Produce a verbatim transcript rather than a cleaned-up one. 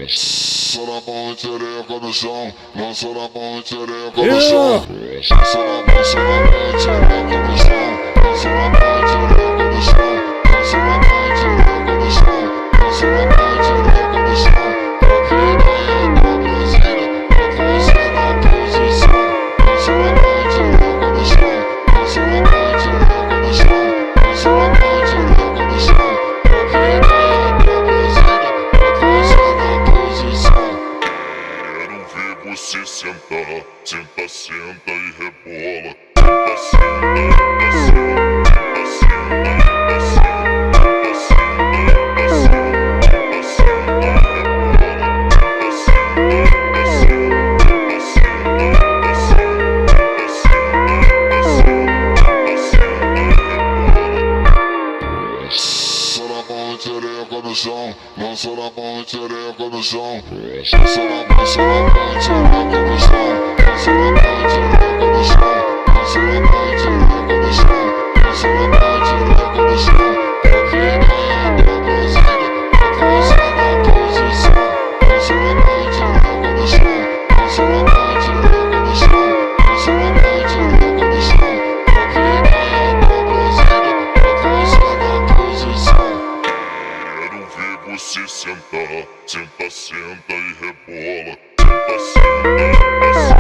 Lança na mão e xereca no chão, lança na mão e xereca no chão. Lança na mão, lança na mão e xereca no chão, lança na mão e xereca no chão, lança na mão e xereca no chão, lança na mão e xereca no chão. A vida é da Brasília, pra você na posição. Lança na mão e xereca no chão, lança na mão e xereca no chão, lança na mão e xereca no chão. A vida é da Brasília, pra você na posição. Quero ver você sentar, senta, senta e rebola. Senta, senta, senta, senta, senta, senta, senta, senta, senta, senta e rebola. Senta, senta, senta, senta, senta, senta, senta, senta e rebola. Lança na mão e xereca no chão, lança na mão e xereca no chão. Lança na mão, lança na mão e xereca no chão, lança na mão e xereca no chão, lança na mão e xereca no chão, lança na mão e xereca no chão. A vida é da Brasília, pra você na posição. Lança na mão e xereca no chão, lança na mão e xereca no chão, lança na mão e xereca no chão. A vida é da Brasília, pra você na posição. Quero ver você sentar, senta, senta e rebola. Senta, senta, senta.